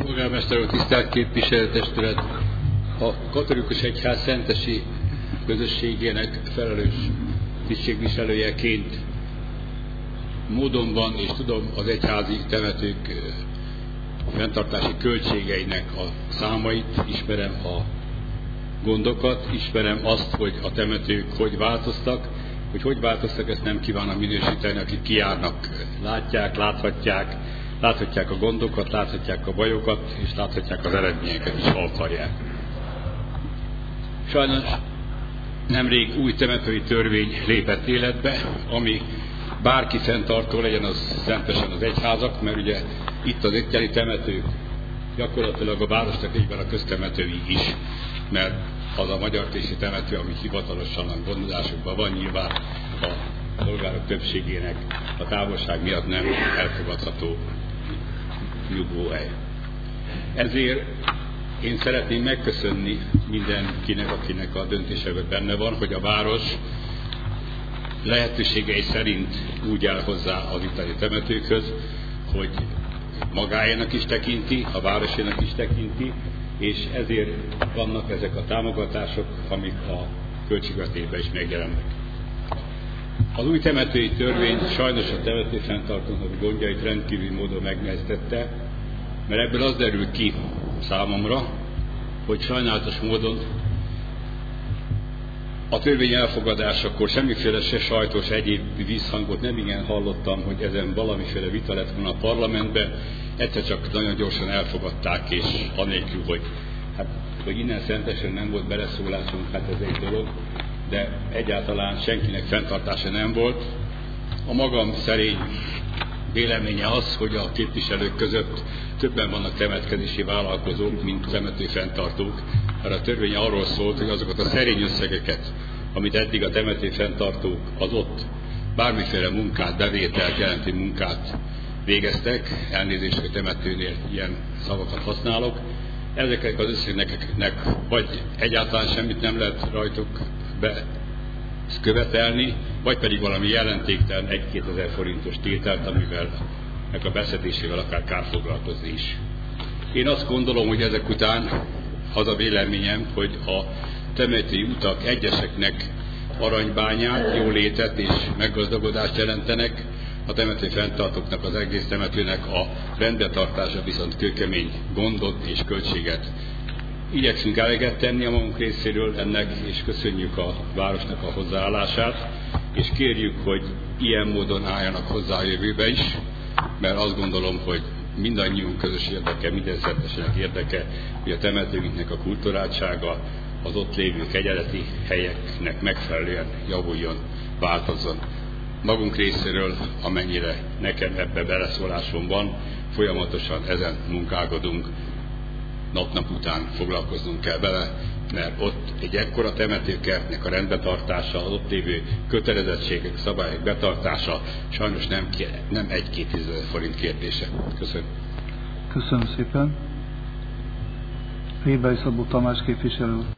Polgármester úr, tisztelt képviselőtestület! A katolikus egyház szentesi közösségének felelős tisztségviselőjeként módonban és tudom az egyházi temetők fenntartási költségeinek a számait, ismerem a gondokat, ismerem azt, hogy a temetők hogy változtak, ezt nem kívánom minősíteni, akik kijárnak, láthatják a gondokat, láthatják a bajokat, és láthatják az eredményeket is, ha akarják. Sajnos nemrég új temetői törvény lépett életbe, ami bárki fenntartó, legyen az szentesen az egyházak, mert ugye itt az itteni temetők gyakorlatilag a városnak egyben a köztemetői is, mert az a magyartési temető, ami hivatalosan a gondozásukban van, nyilván a polgárok többségének a távolság miatt nem elfogadható nyugvóhely. Ezért én szeretném megköszönni mindenkinek, akinek a döntésében benne van, hogy a város lehetőségei szerint úgy áll hozzá az itteni temetőkhöz, hogy magáénak is tekinti, a városénak is tekinti, és ezért vannak ezek a támogatások, amik a költségvetésben is megjelennek. Az új temetői törvény sajnos a temetőfenntartónak gondjait rendkívüli módon megnehezítette, mert ebből az derül ki számomra, hogy sajnálatos módon a törvény elfogadásakor semmiféle se sajtos egyéb vízhangot nem igen hallottam, hogy ezen valamiféle vita lett volna a parlamentben, egyszer csak nagyon gyorsan elfogadták, és anélkül, hogy innen szentesen nem volt beleszólásunk, hát ez egy dolog, de egyáltalán senkinek fenntartása nem volt. A magam szerény véleménye az, hogy a képviselők között többen vannak temetkezési vállalkozók, mint temetőfenntartók, mert a törvény arról szólt, hogy azokat a szerény összegeket, amit eddig a temetőfenntartók az ott bármiféle munkát, bevételt jelenti munkát végeztek, elnézést, hogy temetőnél ilyen szavakat használok, ezeknek az összegeknek vagy egyáltalán semmit nem lehet rajtuk követelni, vagy pedig valami jelentéktelen 1-2 ezer forintos tételt, amivel meg a beszedésével akár kárfoglalkozni is. Én azt gondolom, hogy ezek után az a véleményem, hogy a temetői utak egyeseknek aranybányát, jólétet és meggazdagodást jelentenek, a temető fenntartóknak, az egész temetőnek a rendbetartása viszont kőkemény gondot és költséget. Igyekszünk eleget tenni a magunk részéről ennek, és köszönjük a városnak a hozzáállását, és kérjük, hogy ilyen módon álljanak hozzá a jövőbe is, mert azt gondolom, hogy mindannyiunk közös érdeke, minden szentesenek érdeke, hogy a temetőinknek a kulturáltsága, az ott lévő kegyeleti helyeknek megfelelően javuljon, változzon. Magunk részéről, amennyire nekem ebbe beleszólásom van, folyamatosan ezen munkálkodunk, nap után foglalkoznunk kell vele, mert ott egy ekkora temetőkertnek a rendbetartása, az ott lévő kötelezettségek, szabályok betartása sajnos nem 1-2 ezer forint kérdése. Köszönöm. Köszönöm szépen. Rébai Szabó Tamás képviselő.